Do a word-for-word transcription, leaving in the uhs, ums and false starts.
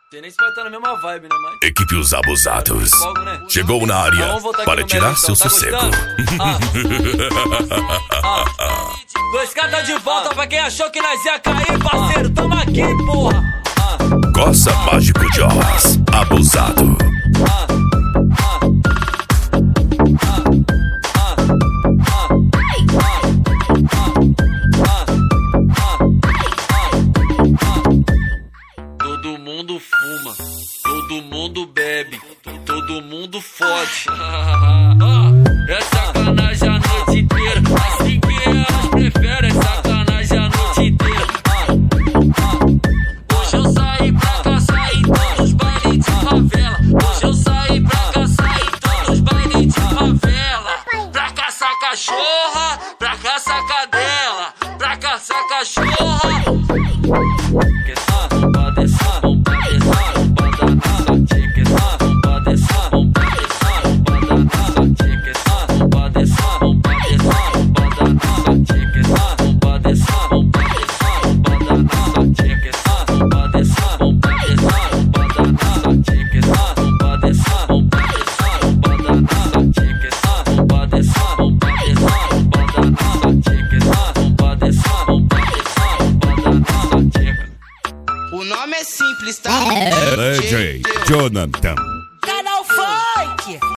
Sei nem se vai estar na mesma vibe, né, mas... Equipe Os Abusados Fogo, né? chegou na Ah, área vamos voltar aqui para no tirar mérito, seu então. Tá sossego. Ah. Ah. Dois K tá de volta, ah, pra quem achou que nós ia cair, parceiro, ah, tamo aqui, porra. Ah. Coça Mágico Jaws, abusado. Ah. Ah. Ah. Todo mundo fuma, todo mundo bebe, todo mundo fode. É sacanagem a noite inteira, assim que elas preferem, é sacanagem a noite inteira. Hoje eu saí pra caçar em todos os bailes de favela. Hoje eu saí pra caçar em todos os bailes de favela. Pra caçar cachorra, pra caçar cadela, pra caçar cachorra. O nome é simples, tá? D J Jonathan.